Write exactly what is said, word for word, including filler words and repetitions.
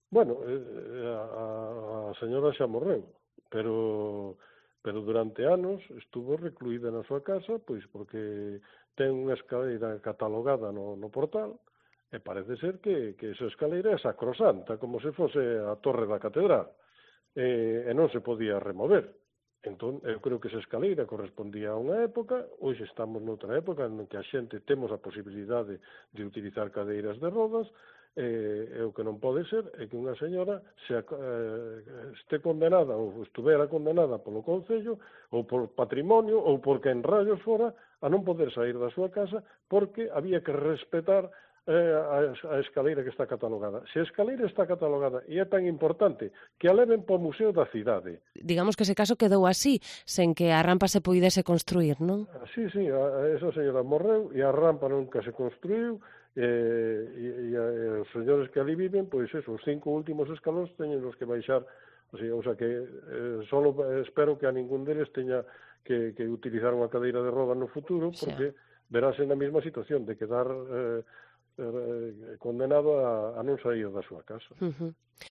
Bueno, eh, a, a señora xa morreu, pero pero durante anos estuvo recluída na súa casa, pois porque ten unha escaleira catalogada no, no portal, e parece ser que, que esa escaleira é sacrosanta, como se fose a torre da catedral, e, e non se podía remover. Entón, eu creo que esa escaleira correspondía a unha época, hoxe estamos noutra época en que a xente temos a posibilidade de utilizar cadeiras de rodas, e, e o que non pode ser é que unha señora se, eh, este condenada ou estuvera condenada polo Concello ou por patrimonio ou porque en rayos fora a non poder sair da súa casa porque había que respetar eh, a, a escaleira que está catalogada. Se a escaleira está catalogada e é tan importante que a leven para o Museo da Cidade. Digamos que ese caso quedou así, sen que a rampa se puidese construir, non? Sí, sí, a, esa señora morreu e a rampa nunca se construiu, e, e, e, e os señores que ali viven, pois eso, os cinco últimos escalóns teñen os que baixar, o sea, o sea que eh, solo espero que a ningún deles teña que, que utilizar unha cadeira de roda no futuro, Xa. porque verase na mesma situación de quedar eh, eh, condenado a, a non sair da súa casa. Uh -huh.